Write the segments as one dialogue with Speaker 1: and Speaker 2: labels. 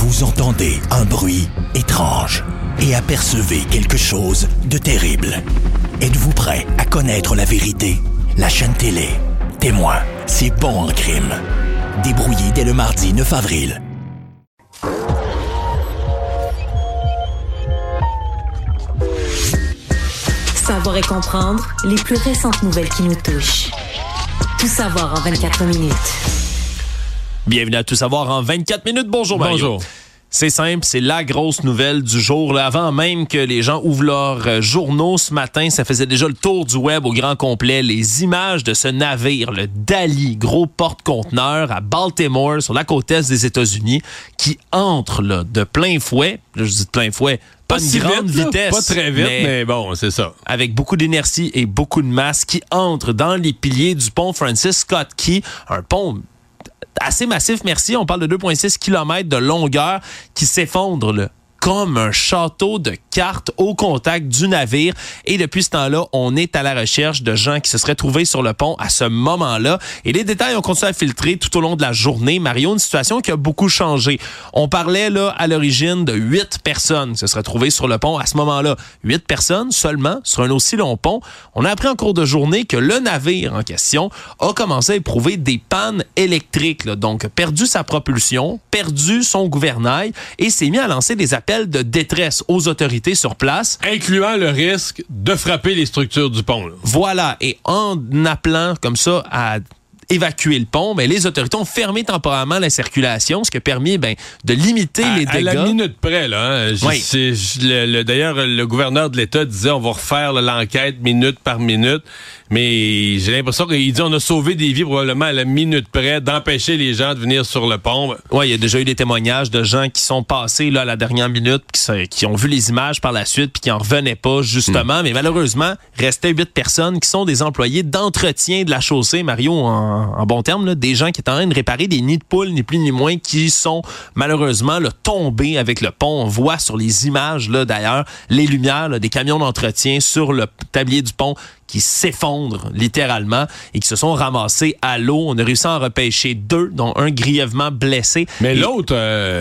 Speaker 1: Vous entendez un bruit étrange et apercevez quelque chose de terrible. Êtes-vous prêt à connaître la vérité? La chaîne télé Témoin, c'est bon en crime. Débrouillé dès le mardi 9 avril.
Speaker 2: Savoir et comprendre les plus récentes nouvelles qui nous touchent. Tout savoir en 24 minutes.
Speaker 3: Bienvenue à Tout savoir en 24 minutes. Bonjour Mario.
Speaker 4: Bonjour.
Speaker 3: C'est simple, c'est la grosse nouvelle du jour. Là, avant même que les gens ouvrent leurs journaux ce matin, ça faisait déjà le tour du web au grand complet. Les images de ce navire, le Dali, gros porte-conteneur à Baltimore, sur la côte est des États-Unis, qui entre là, de plein fouet. Là, je dis de plein fouet. Pas une grande vitesse.
Speaker 4: Pas très vite, mais bon, c'est ça.
Speaker 3: Avec beaucoup d'énergie et beaucoup de masse qui entre dans les piliers du pont Francis Scott Key, un pont assez massif, merci. On parle de 2,6 km de longueur qui s'effondre là, comme un château de cartes au contact du navire. Et depuis ce temps-là, on est à la recherche de gens qui se seraient trouvés sur le pont à ce moment-là. Et les détails ont continué à filtrer tout au long de la journée. Mario, une situation qui a beaucoup changé. On parlait là à l'origine de 8 personnes qui se seraient trouvées sur le pont à ce moment-là. 8 personnes seulement sur un aussi long pont. On a appris en cours de journée que le navire en question a commencé à éprouver des pannes électriques. Là. Donc, perdu sa propulsion, perdu son gouvernail et s'est mis à lancer des appels de détresse aux autorités sur place.
Speaker 4: Incluant le risque de frapper les structures du pont. Là.
Speaker 3: Voilà. Et en appelant comme ça à évacuer le pont, mais les autorités ont fermé temporairement la circulation, ce qui a permis de limiter les dégâts.
Speaker 4: À la minute près, là. Hein,
Speaker 3: oui.
Speaker 4: D'ailleurs, le gouverneur de l'État disait on va refaire l'enquête minute par minute. Mais j'ai l'impression qu'il dit on a sauvé des vies probablement à la minute près d'empêcher les gens de venir sur le pont.
Speaker 3: Oui, il y a déjà eu des témoignages de gens qui sont passés là, à la dernière minute, qui ont vu les images par la suite puis qui en revenaient pas, justement. Mais malheureusement, restaient 8 personnes qui sont des employés d'entretien de la chaussée, Mario, en bon terme, là, des gens qui étaient en train de réparer des nids de poules, ni plus ni moins, qui sont malheureusement là, tombés avec le pont. On voit sur les images, là, d'ailleurs, les lumières là, des camions d'entretien sur le tablier du pont qui s'effondrent littéralement et qui se sont ramassés à l'eau. On a réussi à en repêcher 2, dont un grièvement blessé.
Speaker 4: Mais l'autre,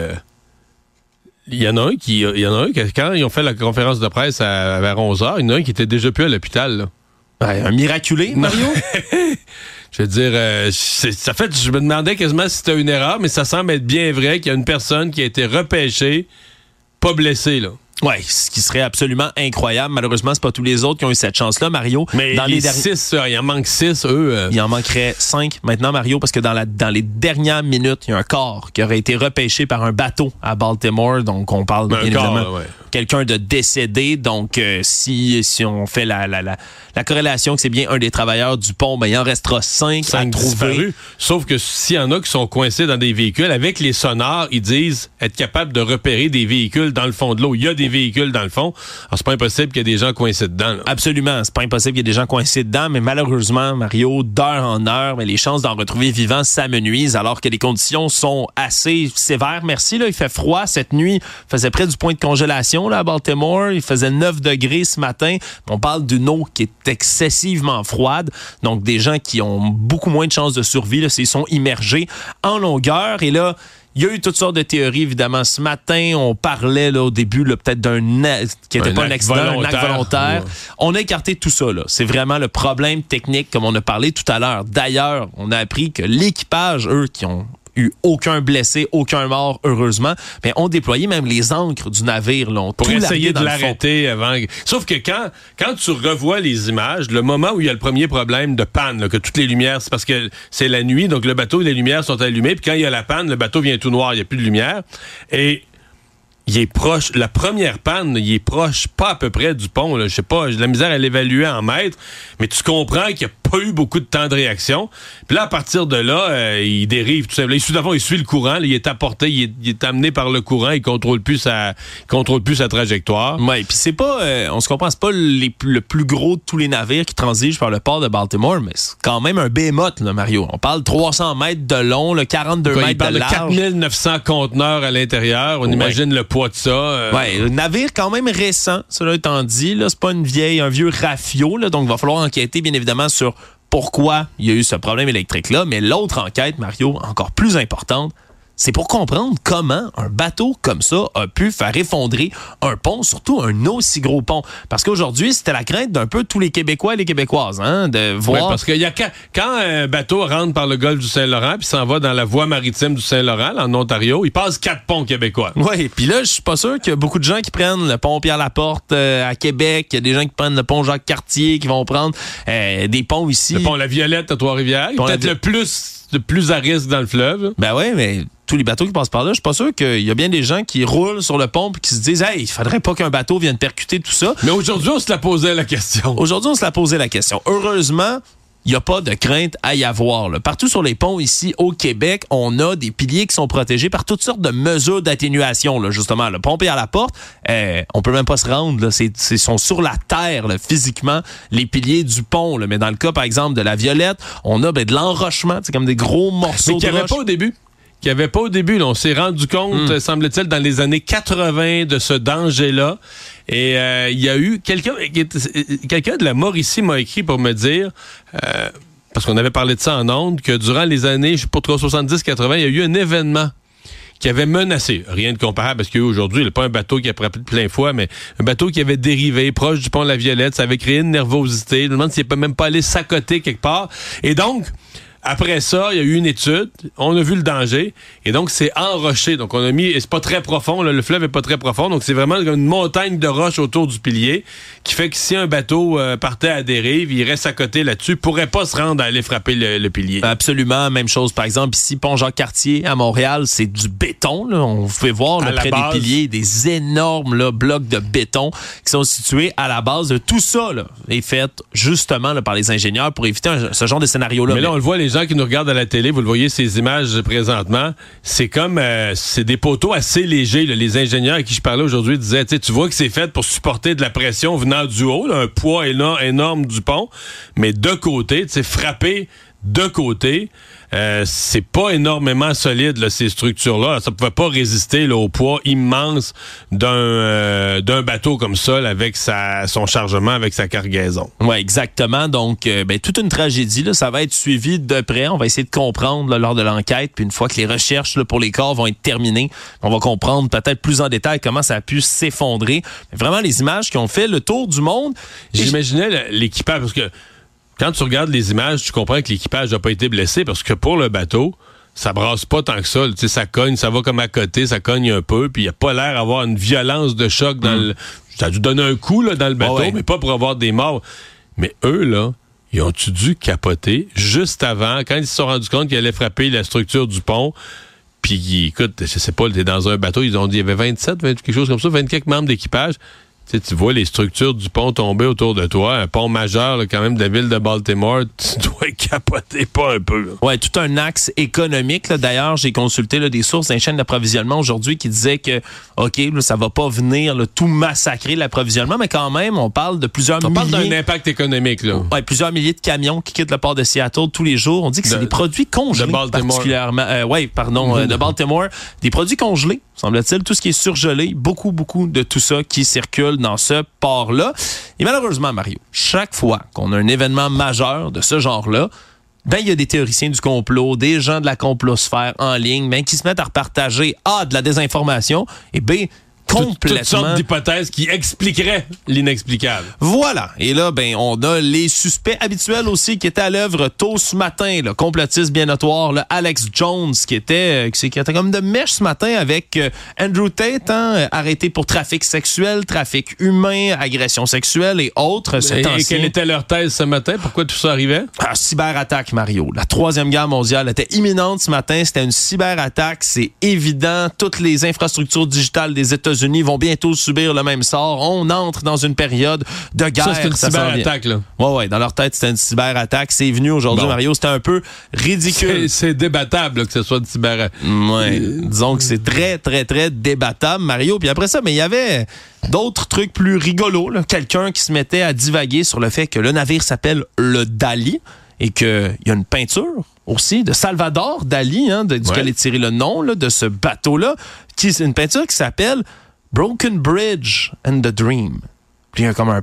Speaker 4: il y en a un quand ils ont fait la conférence de presse vers 11h, il y en a un qui était déjà plus à l'hôpital. Là.
Speaker 3: Ouais, un miraculé, Mario?
Speaker 4: Je veux dire, je me demandais quasiment si c'était une erreur, mais ça semble être bien vrai qu'il y a une personne qui a été repêchée, pas blessée, là.
Speaker 3: Oui, ce qui serait absolument incroyable. Malheureusement, c'est pas tous les autres qui ont eu cette chance-là, Mario.
Speaker 4: Mais dans les 6, il en manque 6, eux.
Speaker 3: Il en manquerait 5 maintenant, Mario, parce que dans les dernières minutes, il y a un corps qui aurait été repêché par un bateau à Baltimore. Donc, on parle bien évidemment quelqu'un de décédé. Donc, si on fait la corrélation que c'est bien un des travailleurs du pont, il en restera 5 à trouver.
Speaker 4: Disparus. Sauf que s'il y en a qui sont coincés dans des véhicules, avec les sonars, ils disent être capables de repérer des véhicules dans le fond de l'eau. Il y a des véhicules dans le fond. Alors, c'est pas impossible qu'il y ait des gens coincés dedans. Là.
Speaker 3: Absolument. C'est pas impossible qu'il y ait des gens coincés dedans, mais malheureusement, Mario, d'heure en heure, mais les chances d'en retrouver vivants s'amenuisent alors que les conditions sont assez sévères. Merci, là. Il fait froid cette nuit. Il faisait près du point de congélation, là, à Baltimore. Il faisait 9 degrés ce matin. On parle d'une eau qui est excessivement froide. Donc, des gens qui ont beaucoup moins de chances de survie, là, s'ils sont immergés en longueur. Et là, il y a eu toutes sortes de théories, évidemment. Ce matin, on parlait là, au début là, peut-être qui n'était pas un accident, un acte volontaire. Ouais. On a écarté tout ça. Là. C'est vraiment le problème technique, comme on a parlé tout à l'heure. D'ailleurs, on a appris que l'équipage, eux, qui ont eu aucun blessé, aucun mort, heureusement, mais ont déployé même les ancres du navire. Là,
Speaker 4: pour essayer de l'arrêter avant. Sauf que quand tu revois les images, le moment où il y a le premier problème de panne, là, que toutes les lumières, c'est parce que c'est la nuit, donc le bateau et les lumières sont allumées, puis quand il y a la panne, le bateau vient tout noir, il n'y a plus de lumière. Et il est proche, la première panne, il est proche, pas à peu près du pont, là, je sais pas, j'ai de la misère à l'évaluer en mètres, mais tu comprends qu'il n'y a pas eu beaucoup de temps de réaction. Puis là, à partir de là, il dérive tout simplement. Il suit le courant, là, il est apporté, il est amené par le courant, il contrôle plus sa trajectoire.
Speaker 3: Oui, puis c'est pas, on se comprend, c'est pas le plus gros de tous les navires qui transigent par le port de Baltimore, mais c'est quand même un behemoth, là, Mario. On parle 300 mètres de long, là, 42 mètres de large.
Speaker 4: 4900 conteneurs à l'intérieur, on imagine le poids de ça.
Speaker 3: Oui, un navire quand même récent, cela étant dit, là, c'est pas un vieux rafio, là, donc il va falloir enquêter, bien évidemment, sur pourquoi il y a eu ce problème électrique-là. Mais l'autre enquête, Mario, encore plus importante, c'est pour comprendre comment un bateau comme ça a pu faire effondrer un pont, surtout un aussi gros pont. Parce qu'aujourd'hui, c'était la crainte d'un peu tous les Québécois et les Québécoises, de voir...
Speaker 4: Oui, parce que quand un bateau rentre par le golfe du Saint-Laurent puis s'en va dans la voie maritime du Saint-Laurent, en Ontario, il passe 4 ponts québécois.
Speaker 3: Oui, puis là, je suis pas sûr qu'il y a beaucoup de gens qui prennent le pont Pierre-Laporte à Québec. Il y a des gens qui prennent le pont Jacques-Cartier, qui vont prendre des ponts ici.
Speaker 4: Le pont La Violette à Trois-Rivières, peut-être le plus à risque dans le fleuve.
Speaker 3: Ben oui, mais tous les bateaux qui passent par là, je suis pas sûr qu'il y a bien des gens qui roulent sur le pont et qui se disent « Hey, il faudrait pas qu'un bateau vienne percuter tout ça. »
Speaker 4: Mais aujourd'hui, on se la posait la question.
Speaker 3: Heureusement, il n'y a pas de crainte à y avoir. Là. Partout sur les ponts ici au Québec, on a des piliers qui sont protégés par toutes sortes de mesures d'atténuation. Là, justement, le pont Pierre-Laporte, on peut même pas se rendre. Là, ils sont sur la terre là, physiquement, les piliers du pont. Là. Mais dans le cas, par exemple, de la Violette, on a de l'enrochement, comme des gros morceaux de roche.
Speaker 4: Qu'il n'y avait pas au début. Là. On s'est rendu compte, semble-t-il, dans les années 80 de ce danger-là. Et il y a eu quelqu'un de la Mauricie m'a écrit pour me dire, parce qu'on avait parlé de ça en ondes, que durant les années, je sais pas trop, 70-80, il y a eu un événement qui avait menacé, rien de comparable, parce qu'aujourd'hui, il n'y a pas un bateau qui a frappé de plein fouet, mais un bateau qui avait dérivé proche du pont La Violette, ça avait créé une nervosité. Je me demande s'il n'est même pas allé s'accoter quelque part. Et donc... Après ça, il y a eu une étude, on a vu le danger, et donc c'est enroché. Donc on a mis, et c'est pas très profond, là, le fleuve est pas très profond, donc c'est vraiment comme une montagne de roches autour du pilier, qui fait que si un bateau partait à dérive, il reste à côté là-dessus, pourrait pas se rendre à aller frapper le pilier.
Speaker 3: Absolument, même chose. Par exemple, ici, pont Jacques-Cartier à Montréal, c'est du béton. Là. On pouvait voir là, près des piliers des énormes là, blocs de béton qui sont situés à la base. Tout ça là, est fait justement là, par les ingénieurs pour éviter ce genre de scénario-là.
Speaker 4: Mais là, on le voit, les gens qui nous regardent à la télé, vous le voyez, ces images présentement, c'est comme, c'est des poteaux assez légers. Là. Les ingénieurs à qui je parlais aujourd'hui disaient, tu vois que c'est fait pour supporter de la pression venant du haut, là, un poids énorme du pont, mais de côté, frapper de côté, c'est pas énormément solide, là, ces structures-là. Ça pouvait pas résister là, au poids immense d'un bateau comme ça, là, avec son chargement, avec sa cargaison.
Speaker 3: Oui, exactement. Donc, toute une tragédie. Là, ça va être suivi de près. On va essayer de comprendre là, lors de l'enquête. Puis une fois que les recherches là, pour les corps vont être terminées, on va comprendre peut-être plus en détail comment ça a pu s'effondrer. Mais vraiment, les images qui ont fait le tour du monde.
Speaker 4: J'imaginais l'équipage, parce que quand tu regardes les images, tu comprends que l'équipage n'a pas été blessé parce que pour le bateau, ça brasse pas tant que ça. Tu sais, ça cogne, ça va comme à côté, ça cogne un peu, puis il n'y a pas l'air d'avoir une violence de choc dans le... Ça a dû donner un coup là, dans le bateau, mais pas pour avoir des morts. Mais eux, là, ils ont-tu dû capoter juste avant, quand ils se sont rendus compte qu'ils allaient frapper la structure du pont? Puis, écoute, je sais pas, t'es dans un bateau, ils ont dit, il y avait 27, quelque chose comme ça, 20 quelques membres d'équipage. Tu vois les structures du pont tomber autour de toi, un pont majeur là, quand même de la ville de Baltimore, tu dois capoter pas un peu.
Speaker 3: Oui, tout un axe économique. Là. D'ailleurs, j'ai consulté là, des sources d'un chaîne d'approvisionnement aujourd'hui qui disaient que, OK, là, ça va pas venir là, tout massacrer l'approvisionnement, mais quand même, on parle de plusieurs milliers...
Speaker 4: On parle d'un impact économique. Là.
Speaker 3: Ouais, plusieurs milliers de camions qui quittent le port de Seattle tous les jours. On dit que c'est des produits congelés.
Speaker 4: De Baltimore.
Speaker 3: Particulièrement. De Baltimore. Des produits congelés, semble-t-il. Tout ce qui est surgelé, beaucoup de tout ça qui circule dans ce port-là. Et malheureusement, Mario, chaque fois qu'on a un événement majeur de ce genre-là, il y a des théoriciens du complot, des gens de la complosphère en ligne, qui se mettent à repartager A, de la désinformation, et B, complètement...
Speaker 4: Toutes sortes d'hypothèses qui expliqueraient l'inexplicable.
Speaker 3: Voilà. Et là, on a les suspects habituels aussi qui étaient à l'œuvre tôt ce matin. Le complotiste bien notoire, là, Alex Jones, qui était comme de mèche ce matin avec Andrew Tate, arrêté pour trafic sexuel, trafic humain, agression sexuelle et autres.
Speaker 4: Et quelle était leur thèse ce matin? Pourquoi tout ça arrivait?
Speaker 3: Cyberattaque, Mario. La Troisième Guerre mondiale était imminente ce matin. C'était une cyberattaque. C'est évident. Toutes les infrastructures digitales des États-Unis vont bientôt subir le même sort. On entre dans une période de guerre.
Speaker 4: Ça, c'est une cyberattaque, là.
Speaker 3: Ouais. Dans leur tête, c'était une cyberattaque. C'est venu aujourd'hui, Mario. C'était un peu ridicule.
Speaker 4: C'est débattable là, que ce soit une cyberattaque.
Speaker 3: Ouais. Disons que c'est très, très, très débattable, Mario. Puis après ça, il y avait d'autres trucs plus rigolos. Là. Quelqu'un qui se mettait à divaguer sur le fait que le navire s'appelle le Dali et qu'il y a une peinture aussi de Salvador Dali, duquel est tiré le nom là, de ce bateau-là, qui est une peinture qui s'appelle Broken Bridge and the Dream. Puis il y a comme un pont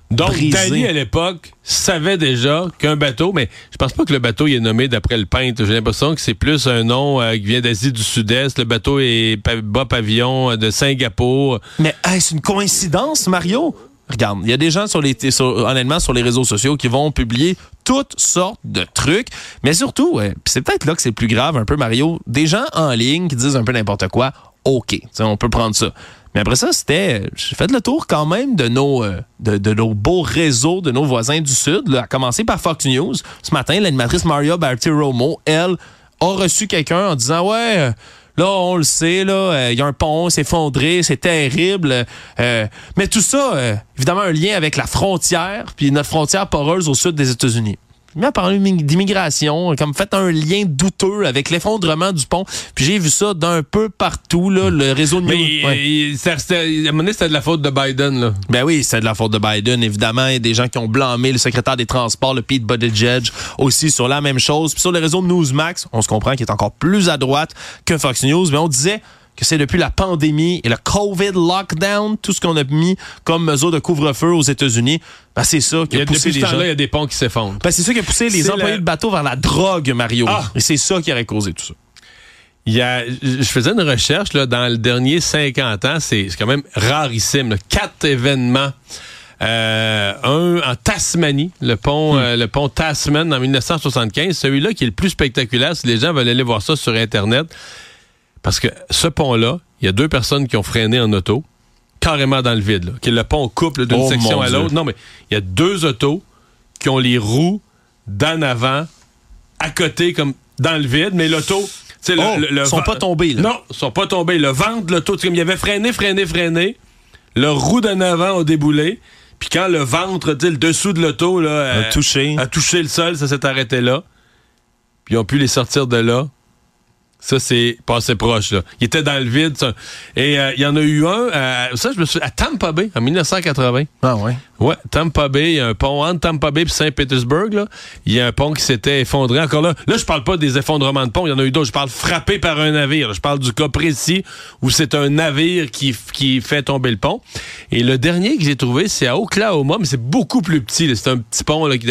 Speaker 4: Donc,
Speaker 3: brisé.
Speaker 4: Danny, à l'époque, savait déjà qu'un bateau, mais je pense pas que le bateau il est nommé d'après le peintre. J'ai l'impression que c'est plus un nom qui vient d'Asie du Sud-Est. Le bateau est bas pavillon de Singapour.
Speaker 3: Mais c'est une coïncidence, Mario? Regarde, il y a des gens honnêtement sur les réseaux sociaux qui vont publier toutes sortes de trucs, mais surtout, pis c'est peut-être là que c'est le plus grave un peu, Mario, des gens en ligne qui disent un peu n'importe quoi. OK, on peut prendre ça. Mais après ça, j'ai fait le tour quand même de nos beaux réseaux, de nos voisins du Sud, là, à commencer par Fox News. Ce matin, l'animatrice Maria Bartiromo, elle, a reçu quelqu'un en disant « Ouais, là, on le sait, là, il y a un pont, c'est effondré, c'est terrible. Mais tout ça, évidemment, un lien avec la frontière, puis notre frontière poreuse au sud des États-Unis. » Mais à parler d'immigration, comme fait un lien douteux avec l'effondrement du pont. Puis j'ai vu ça d'un peu partout, là, le réseau de...
Speaker 4: Mais à un moment donné, c'était de la faute de Biden, là.
Speaker 3: Ben oui, c'est de la faute de Biden, évidemment. Il y a des gens qui ont blâmé le secrétaire des Transports, le Pete Buttigieg, aussi sur la même chose. Puis sur le réseau de Newsmax, on se comprend qu'il est encore plus à droite que Fox News, mais on disait que c'est depuis la pandémie et le COVID lockdown, tout ce qu'on a mis comme mesure de couvre-feu aux États-unis, ben c'est ça qui a poussé les gens.
Speaker 4: Là, il y a des ponts qui s'effondrent.
Speaker 3: Ben c'est ça qui a poussé les employés de bateau vers la drogue, Mario. Et c'est ça qui aurait causé tout ça.
Speaker 4: Je faisais une recherche là, dans le dernier 50 ans, c'est quand même rarissime. Là. 4 événements. Un en Tasmanie, le pont Tasman en 1975. Celui-là qui est le plus spectaculaire, si les gens veulent aller voir ça sur Internet. Parce que ce pont-là, il y a 2 personnes qui ont freiné en auto, carrément dans le vide. Là, que le pont coupe là, d'une section à l'autre. Non, mais il y a 2 autos qui ont les roues d'en avant, à côté, comme dans le vide, mais l'auto...
Speaker 3: Ils sont pas tombés, là.
Speaker 4: Non, ils sont pas tombés. Le ventre de l'auto, comme il avait freiné. Le roue d'en avant a déboulé. Puis quand le ventre, le dessous de l'auto là, a touché le sol, ça s'est arrêté là. Puis ils ont pu les sortir de là. Ça, c'est passé proche, là. Il était dans le vide, ça. Et il y en a eu un, je me souviens, à Tampa Bay, en 1980.
Speaker 3: Ah ouais?
Speaker 4: Ouais, Tampa Bay, il y a un pont entre Tampa Bay et Saint-Pétersbourg, là. Il y a un pont qui s'était effondré. Encore là, je parle pas des effondrements de pont, il y en a eu d'autres. Je parle frappé par un navire. Là. Je parle du cas précis où c'est un navire qui fait tomber le pont. Et le dernier que j'ai trouvé, c'est à Oklahoma, mais c'est beaucoup plus petit. Là. C'est un petit pont là,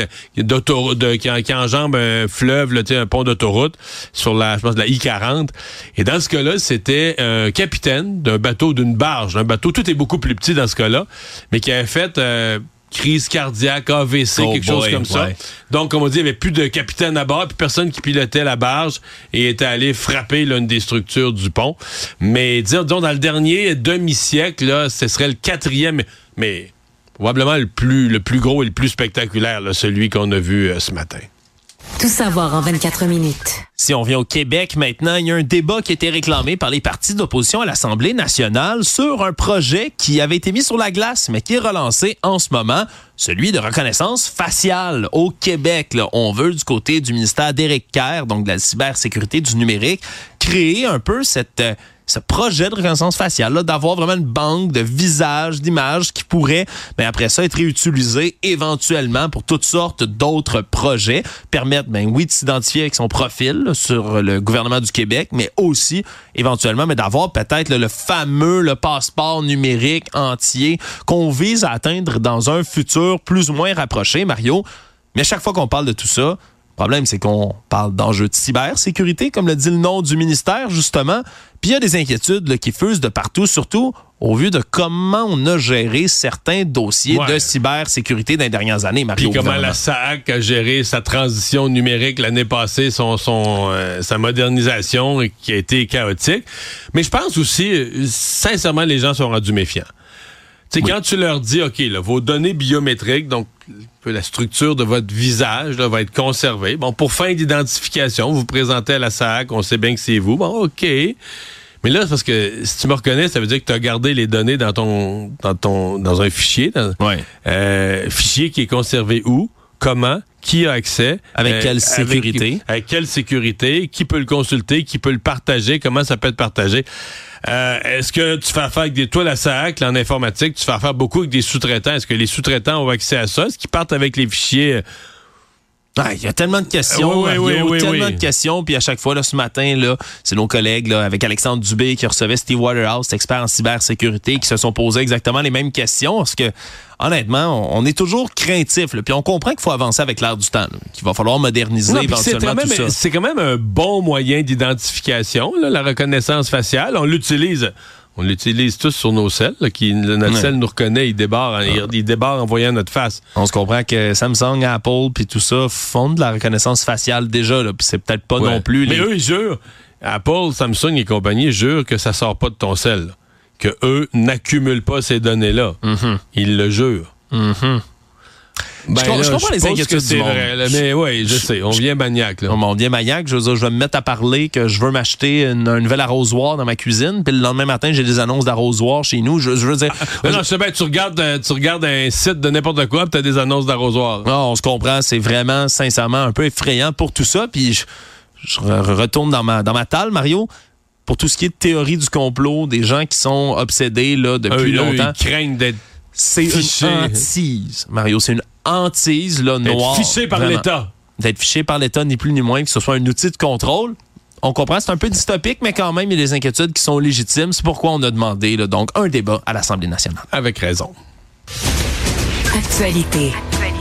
Speaker 4: qui enjambe un fleuve, là, un pont d'autoroute sur la I-40. Et dans ce cas-là, c'était un capitaine d'un bateau, d'une barge. Un bateau, tout est beaucoup plus petit dans ce cas-là, mais qui avait fait crise cardiaque, AVC, quelque chose comme ça. Donc, comme on dit, il n'y avait plus de capitaine à bord, puis personne qui pilotait la barge et était allé frapper l'une des structures du pont. Mais disons, dans le dernier demi-siècle, là, ce serait le 4e, mais probablement le plus gros et le plus spectaculaire, là, celui qu'on a vu ce matin.
Speaker 2: Tout savoir en 24 minutes.
Speaker 3: Si on vient au Québec maintenant, il y a un débat qui a été réclamé par les partis d'opposition à l'Assemblée nationale sur un projet qui avait été mis sur la glace, mais qui est relancé en ce moment, celui de reconnaissance faciale au Québec. Là, on veut, du côté du ministère d'Éric Kerr, donc de la cybersécurité du numérique, créer un peu ce projet de reconnaissance faciale, là, d'avoir vraiment une banque de visages, d'images qui pourrait, après ça, être réutilisé éventuellement pour toutes sortes d'autres projets, permettre, de s'identifier avec son profil là, sur le gouvernement du Québec, mais aussi, éventuellement, d'avoir peut-être le fameux passeport numérique entier qu'on vise à atteindre dans un futur plus ou moins rapproché, Mario. Mais à chaque fois qu'on parle de tout ça, le problème, c'est qu'on parle d'enjeux de cybersécurité, comme le dit le nom du ministère, justement. Puis il y a des inquiétudes là, qui fusent de partout, surtout au vu de comment on a géré certains dossiers de cybersécurité dans les dernières années, Mario.
Speaker 4: Puis comment la SAAC a géré sa transition numérique l'année passée, sa modernisation qui a été chaotique. Mais je pense aussi, sincèrement, les gens sont rendus méfiants. Quand tu leur dis, OK, là, vos données biométriques, donc la structure de votre visage là, va être conservée. Bon, pour fin d'identification, vous vous présentez à la SAAC, on sait bien que c'est vous. Bon, OK. Mais là, c'est parce que si tu me reconnais, ça veut dire que tu as gardé les données dans un fichier. Fichier qui est conservé où? Comment? Qui a accès?
Speaker 3: Avec quelle sécurité?
Speaker 4: Avec quelle sécurité? Qui peut le consulter? Qui peut le partager? Comment ça peut être partagé? Est-ce que tu fais affaire avec toi, la SAAC, là, en informatique, tu fais affaire beaucoup avec des sous-traitants? Est-ce que les sous-traitants ont accès à ça? Est-ce qu'ils partent avec les fichiers
Speaker 3: Il y a tellement de questions,
Speaker 4: oui.
Speaker 3: tellement de questions. Puis à chaque fois, là, ce matin, là, c'est nos collègues là, avec Alexandre Dubé qui recevait Steve Waterhouse, expert en cybersécurité, qui se sont posés exactement les mêmes questions. Parce que, honnêtement, on est toujours craintif. Puis on comprend qu'il faut avancer avec l'air du temps, là, qu'il va falloir moderniser éventuellement tout ça.
Speaker 4: C'est quand même un bon moyen d'identification, là, la reconnaissance faciale. On l'utilise tous sur nos selles. Notre selle nous reconnaît, il débarre en voyant notre face.
Speaker 3: On se comprend que Samsung, Apple, puis tout ça font de la reconnaissance faciale déjà. Puis c'est peut-être pas non plus...
Speaker 4: Mais eux, ils jurent. Apple, Samsung et compagnie jurent que ça sort pas de ton selle. Que eux n'accumulent pas ces données-là. Mm-hmm. Ils le jurent.
Speaker 3: Mm-hmm. Je comprends les inquiétudes du monde.
Speaker 4: Vrai, là, mais oui, je sais, on vient maniaque. Là.
Speaker 3: On vient maniaque, je veux dire, je vais me mettre à parler que je veux m'acheter un nouvel arrosoir dans ma cuisine, puis le lendemain matin, j'ai des annonces d'arrosoir chez nous. Je veux dire...
Speaker 4: non, je sais bien, tu regardes un site de n'importe quoi, puis tu as des annonces d'arrosoir.
Speaker 3: Non, on se comprend, c'est vraiment, sincèrement, un peu effrayant pour tout ça, puis je retourne dans ma talle, Mario. Pour tout ce qui est de théorie du complot, des gens qui sont obsédés là, depuis longtemps.
Speaker 4: Ils craignent d'être
Speaker 3: C'est
Speaker 4: fiché.
Speaker 3: Une hantise, Mario. C'est une hantise là, noire.
Speaker 4: D'être fiché par l'État.
Speaker 3: D'être fiché par l'État, ni plus ni moins, que ce soit un outil de contrôle. On comprend, c'est un peu dystopique, mais quand même, il y a des inquiétudes qui sont légitimes. C'est pourquoi on a demandé là, donc un débat à l'Assemblée nationale.
Speaker 4: Avec raison.
Speaker 2: Actualité.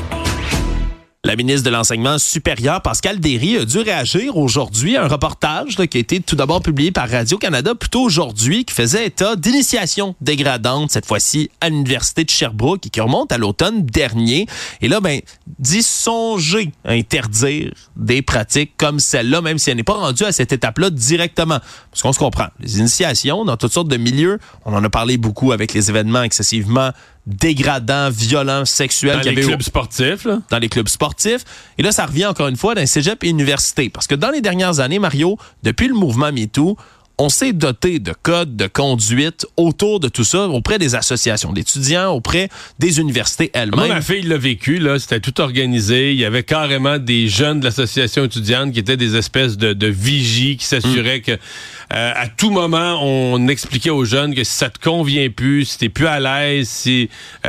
Speaker 3: La ministre de l'Enseignement supérieur, Pascale Derry, a dû réagir aujourd'hui à un reportage là, qui a été tout d'abord publié par Radio-Canada plus tôt aujourd'hui, qui faisait état d'initiations dégradantes, cette fois-ci à l'Université de Sherbrooke, et qui remonte à l'automne dernier. Et là, dit songer à interdire des pratiques comme celle-là, même si elle n'est pas rendue à cette étape-là directement. Parce qu'on se comprend, les initiations dans toutes sortes de milieux, on en a parlé beaucoup avec les événements excessivement dégradants, violents, sexuels.
Speaker 4: Dans les clubs sportifs, là.
Speaker 3: Dans les clubs sportifs. Et là, ça revient encore une fois dans les cégep et universités. Parce que dans les dernières années, Mario, depuis le mouvement MeToo, on s'est doté de codes de conduite autour de tout ça, auprès des associations d'étudiants, auprès des universités elles-mêmes.
Speaker 4: Moi, ma fille l'a vécu, là, c'était tout organisé. Il y avait carrément des jeunes de l'association étudiante qui étaient des espèces de vigies qui s'assuraient que à tout moment, on expliquait aux jeunes que si ça te convient plus, si t'es plus à l'aise, si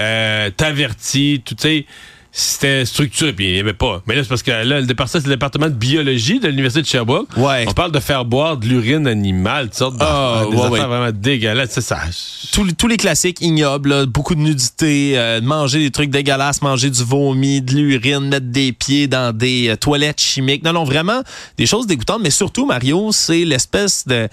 Speaker 4: t'avertis, tu sais... C'était structuré, puis il n'y avait pas. Mais là, c'est parce que là, c'est le département de biologie de l'Université de Sherbrooke.
Speaker 3: Ouais.
Speaker 4: On parle de faire boire de l'urine animale, toutes sortes d'affaires vraiment dégueulasses. C'est ça.
Speaker 3: Tous les classiques ignobles, là, beaucoup de nudité, manger des trucs dégueulasses, manger du vomi, de l'urine, mettre des pieds dans des toilettes chimiques. Non, vraiment, des choses dégoûtantes. Mais surtout, Mario, c'est l'espèce de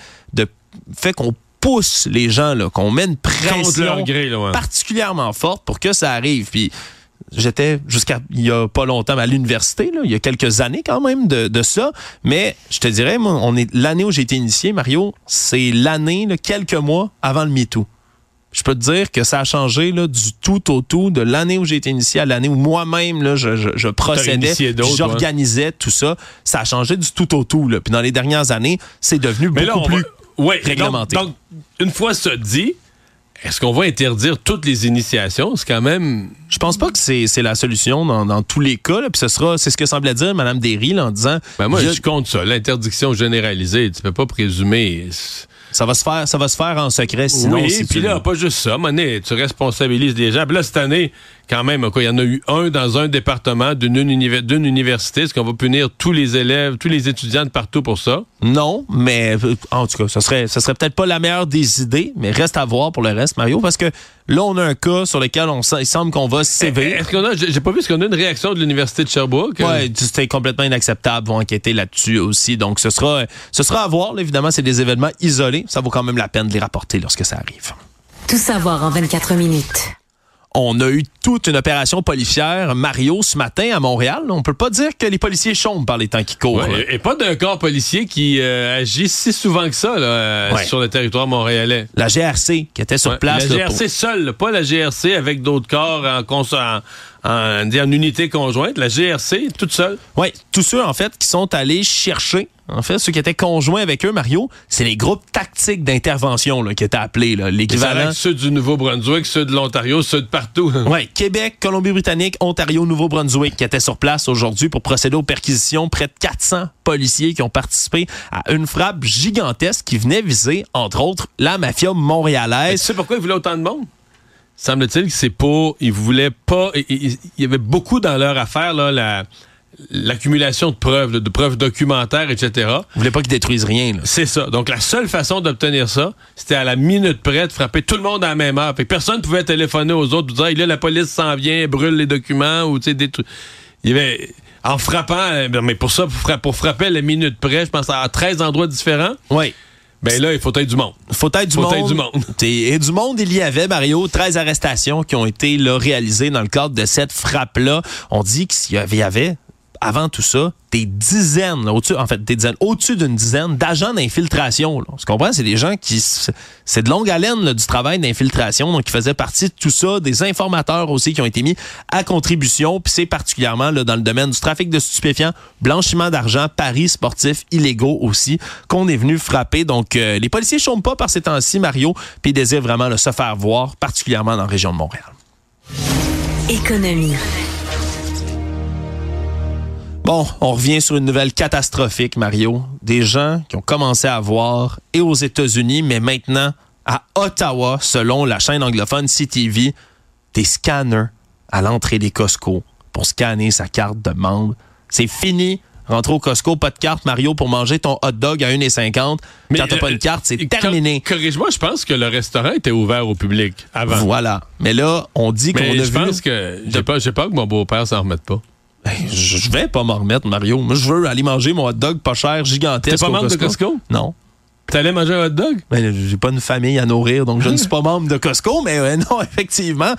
Speaker 3: fait qu'on pousse les gens, là, qu'on met une pression particulièrement forte pour que ça arrive. Puis j'étais jusqu'à il y a pas longtemps à l'université, là, il y a quelques années quand même de ça, mais je te dirais, moi, l'année où j'ai été initié, Mario, c'est l'année, là, quelques mois avant le MeToo. Je peux te dire que ça a changé là, du tout au tout, de l'année où j'ai été initié à l'année où moi-même là, je procédais, j'organisais tout ça. Ça a changé du tout au tout. Là. Puis dans les dernières années, c'est devenu beaucoup plus réglementé.
Speaker 4: Donc, une fois ça dit, est-ce qu'on va interdire toutes les initiations? C'est quand même...
Speaker 3: Je pense pas que c'est la solution dans tous les cas. Là. Puis c'est ce que semblait dire Mme Derry là, en disant...
Speaker 4: moi, je compte ça. L'interdiction généralisée, tu peux pas présumer...
Speaker 3: Ça va se faire en secret, sinon...
Speaker 4: Oui, puis là, pas juste ça. Tu responsabilises les gens. Puis là, cette année, quand même, il y en a eu un dans un département d'une université. Est-ce qu'on va punir tous les élèves, tous les étudiants de partout pour ça? Non, mais en tout cas, ça serait peut-être pas la meilleure des idées, mais reste à voir pour le reste, Mario, parce que là, on a un cas sur lequel il semble qu'on va sévir. J'ai pas vu, est-ce qu'on a une réaction de l'Université de Sherbrooke?
Speaker 3: Oui, c'était complètement inacceptable. Ils vont enquêter là-dessus aussi. Donc, ce sera à voir. Là, évidemment, c'est des événements isolés. Ça vaut quand même la peine de les rapporter lorsque ça arrive.
Speaker 2: Tout savoir en 24 minutes.
Speaker 3: On a eu toute une opération policière, Mario, ce matin à Montréal. On peut pas dire que les policiers chôment par les temps qui courent.
Speaker 4: Ouais, et pas d'un corps policier qui agit si souvent que ça là, sur le territoire montréalais.
Speaker 3: La GRC qui était sur place.
Speaker 4: La GRC seule, pas la GRC avec d'autres corps en unité conjointe. La GRC toute seule.
Speaker 3: Oui, tous ceux en fait qui sont allés chercher. En fait, ceux qui étaient conjoints avec eux, Mario, c'est les groupes tactiques d'intervention là, qui étaient appelés. Là, l'équivalent.
Speaker 4: Ceux du Nouveau-Brunswick, ceux de l'Ontario, ceux de partout.
Speaker 3: Oui, Québec, Colombie-Britannique, Ontario, Nouveau-Brunswick qui étaient sur place aujourd'hui pour procéder aux perquisitions. Près de 400 policiers qui ont participé à une frappe gigantesque qui venait viser, entre autres, la mafia montréalaise.
Speaker 4: Mais tu sais pourquoi ils voulaient autant de monde? Semble-t-il que c'est pas... Ils voulaient pas... Il y avait beaucoup dans leur affaire, là, l'accumulation de preuves documentaires, etc.
Speaker 3: Vous voulez pas qu'ils détruisent rien, là.
Speaker 4: C'est ça. Donc, la seule façon d'obtenir ça, c'était à la minute près de frapper tout le monde à la même heure. Fait que personne ne pouvait téléphoner aux autres pour dire, là, la police s'en vient, brûle les documents, ou, tu sais, des trucs. Il y avait, en frappant, mais pour ça, pour frapper à la minute près, je pense à 13 endroits différents.
Speaker 3: Oui.
Speaker 4: Ben là, il faut être du monde.
Speaker 3: Faut être du monde. Et du monde, il y avait, Mario, 13 arrestations qui ont été là, réalisées dans le cadre de cette frappe-là. On dit qu'il y avait, avant tout ça, des dizaines, au-dessus d'une dizaine d'agents d'infiltration. Là. Tu comprends? C'est des gens c'est de longue haleine là, du travail d'infiltration, donc qui faisaient partie de tout ça, des informateurs aussi qui ont été mis à contribution, puis c'est particulièrement là, dans le domaine du trafic de stupéfiants, blanchiment d'argent, paris sportifs illégaux aussi, qu'on est venu frapper. Donc, les policiers ne chôment pas par ces temps-ci, Mario, puis ils désirent vraiment là, se faire voir, particulièrement dans la région de Montréal.
Speaker 2: Économie.
Speaker 3: Bon, on revient sur une nouvelle catastrophique, Mario. Des gens qui ont commencé à voir, et aux États-Unis, mais maintenant à Ottawa, selon la chaîne anglophone CTV, des scanners à l'entrée des Costco pour scanner sa carte de membre. C'est fini. Rentrer au Costco, pas de carte, Mario, pour manger ton hot dog à 1,50. Mais quand t'as pas une carte, c'est terminé.
Speaker 4: Corrige-moi, je pense que le restaurant était ouvert au public avant.
Speaker 3: Voilà. Mais là, on dit qu'on a vu...
Speaker 4: je pense que... J'ai peur que mon beau-père s'en remette pas.
Speaker 3: Je vais pas m'en remettre, Mario. Moi, je veux aller manger mon hot dog pas cher, gigantesque.
Speaker 4: T'es pas membre de Costco?
Speaker 3: Non.
Speaker 4: T'allais manger un hot dog?
Speaker 3: Ben, j'ai pas une famille à nourrir, donc je ne suis pas membre de Costco, mais non, effectivement,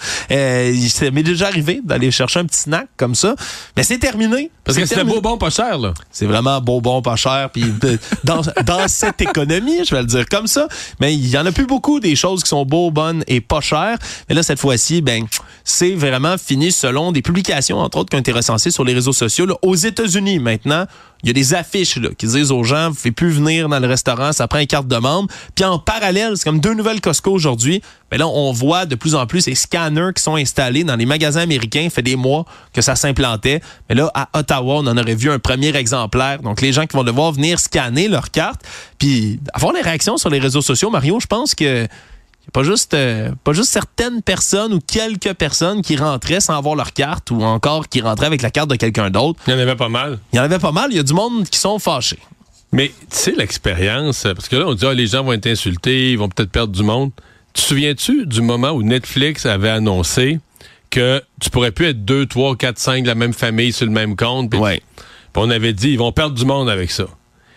Speaker 3: ça m'est déjà arrivé d'aller chercher un petit snack comme ça. Mais c'est terminé.
Speaker 4: Parce que c'était beau, bon, pas cher, là.
Speaker 3: C'est vraiment beau, bon, pas cher. Puis dans cette économie, je vais le dire comme ça, mais il y en a plus beaucoup des choses qui sont beaux, bonnes et pas chères. Mais là, cette fois-ci, ben, c'est vraiment fini selon des publications, entre autres, qui ont été recensées sur les réseaux sociaux. Là, aux États-Unis, maintenant, il y a des affiches là, qui disent aux gens, vous ne pouvez plus venir dans le restaurant, ça prend une carte de membre. Puis en parallèle, c'est comme 2 nouvelles Costco aujourd'hui. Mais là, on voit de plus en plus ces scanners qui sont installés dans les magasins américains. Ça fait des mois que ça s'implantait. Mais là, à Ottawa, on en aurait vu un premier exemplaire. Donc, les gens qui vont devoir venir scanner leur carte. Puis avoir les réactions sur les réseaux sociaux, Mario, je pense que pas juste certaines personnes ou quelques personnes qui rentraient sans avoir leur carte ou encore qui rentraient avec la carte de quelqu'un d'autre.
Speaker 4: Il y en avait pas mal.
Speaker 3: Il y a du monde qui sont fâchés.
Speaker 4: Mais tu sais, l'expérience, parce que là, on dit, les gens vont être insultés, ils vont peut-être perdre du monde. Tu te souviens-tu du moment où Netflix avait annoncé que tu pourrais plus être 2, 3, 4, 5 de la même famille sur le même compte?
Speaker 3: Oui.
Speaker 4: Puis on avait dit, ils vont perdre du monde avec ça.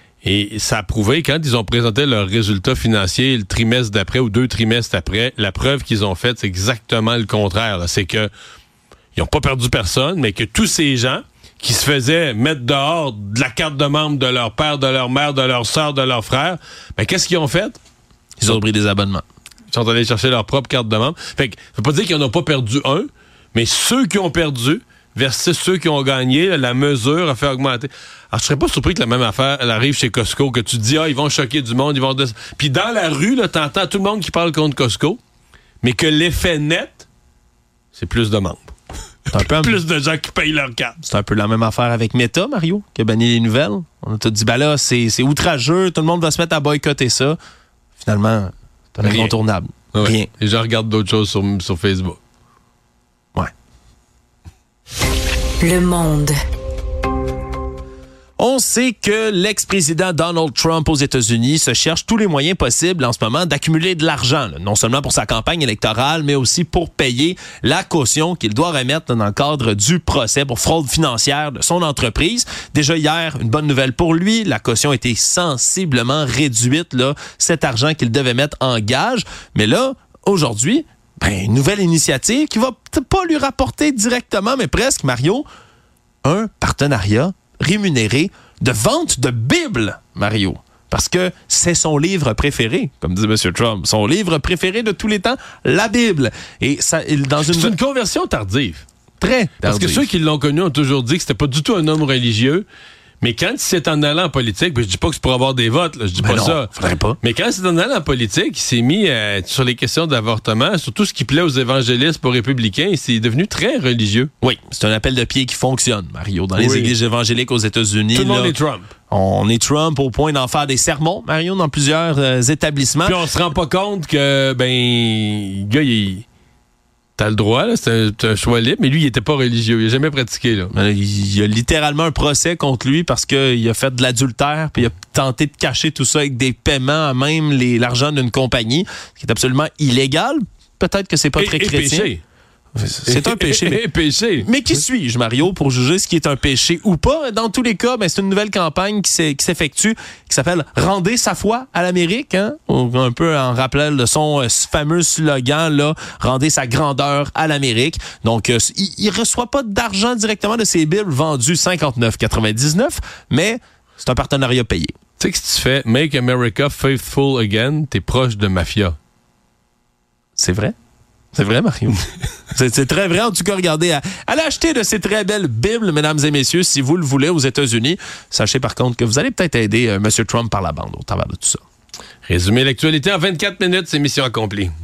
Speaker 4: Et ça a prouvé, quand ils ont présenté leurs résultats financiers le trimestre d'après ou 2 trimestres après, la preuve qu'ils ont faite, c'est exactement le contraire. Là. C'est que ils n'ont pas perdu personne, mais que tous ces gens qui se faisaient mettre dehors de la carte de membre de leur père, de leur mère, de leur soeur, de leur frère, ben qu'est-ce qu'ils ont fait?
Speaker 3: Ils ont pris des abonnements.
Speaker 4: Ils sont allés chercher leur propre carte de membre. Fait que, ça veut pas dire qu'ils n'en ont pas perdu un, mais ceux qui ont perdu versus ceux qui ont gagné, la mesure a fait augmenter. Alors, je serais pas surpris que la même affaire elle arrive chez Costco, que tu te dis, ils vont choquer du monde, ils vont... Puis dans la rue, là, t'entends tout le monde qui parle contre Costco, mais que l'effet net, c'est plus de membres. Plus de gens qui payent leur carte.
Speaker 3: C'est un peu la même affaire avec Meta, Mario, qui a banni les nouvelles. On a tout dit, là, c'est outrageux, tout le monde va se mettre à boycotter ça. Finalement, c'est incontournable.
Speaker 4: Ouais.
Speaker 3: Rien.
Speaker 4: Les gens regardent d'autres choses sur Facebook.
Speaker 3: Ouais.
Speaker 2: Le Monde.
Speaker 3: On sait que l'ex-président Donald Trump aux États-Unis se cherche tous les moyens possibles en ce moment d'accumuler de l'argent, là, non seulement pour sa campagne électorale, mais aussi pour payer la caution qu'il doit remettre dans le cadre du procès pour fraude financière de son entreprise. Déjà hier, une bonne nouvelle pour lui, la caution a été sensiblement réduite, là, cet argent qu'il devait mettre en gage. Mais là, aujourd'hui, une nouvelle initiative qui va peut-être pas lui rapporter directement, mais presque, Mario, un partenariat rémunéré de vente de Bible, Mario. Parce que c'est son livre préféré, comme dit M. Trump. Son livre préféré de tous les temps, la Bible. Et ça, c'est
Speaker 4: une conversion tardive.
Speaker 3: Très tardive.
Speaker 4: Parce que ceux qui l'ont connu ont toujours dit que c'était pas du tout un homme religieux. Mais quand c'est en allant en politique, je dis pas que c'est pour avoir des votes, là, je dis pas
Speaker 3: non,
Speaker 4: ça.
Speaker 3: Faudrait pas.
Speaker 4: Mais quand c'est en allant en politique, il s'est mis sur les questions d'avortement, sur tout ce qui plaît aux évangélistes, aux républicains, et c'est devenu très religieux.
Speaker 3: Oui, c'est un appel de pied qui fonctionne, Mario, dans les églises évangéliques aux États-Unis.
Speaker 4: Tout le monde est Trump.
Speaker 3: On est Trump au point d'en faire des sermons, Mario, dans plusieurs établissements.
Speaker 4: Puis on se rend pas compte que, le gars, T'as le droit, là, c'est un choix libre, mais lui, il était pas religieux. Il a jamais pratiqué, là.
Speaker 3: Il y a littéralement un procès contre lui parce qu'il a fait de l'adultère, puis il a tenté de cacher tout ça avec des paiements à même l'argent d'une compagnie, ce qui est absolument illégal. Peut-être que c'est pas très chrétien.
Speaker 4: Péché.
Speaker 3: C'est un péché.
Speaker 4: Péché.
Speaker 3: Mais qui suis-je, Mario, pour juger ce qui est un péché ou pas? Dans tous les cas, c'est une nouvelle campagne qui s'effectue, qui s'appelle « Rendez sa foi à l'Amérique », hein? Un peu en rappel de son fameux slogan, là, « Rendez sa grandeur à l'Amérique ». Donc, il reçoit pas d'argent directement de ses Bibles vendues 59,99, mais c'est un partenariat payé.
Speaker 4: Tu sais que si tu fais « Make America Faithful Again », t'es proche de mafia.
Speaker 3: C'est vrai? C'est vrai, Mario. c'est très vrai. En tout cas, regardez, allez acheter de ces très belles Bibles, mesdames et messieurs, si vous le voulez, aux États-Unis. Sachez par contre que vous allez peut-être aider M. Trump par la bande au travers de tout ça.
Speaker 4: Résumer l'actualité en 24 minutes, c'est mission accomplie.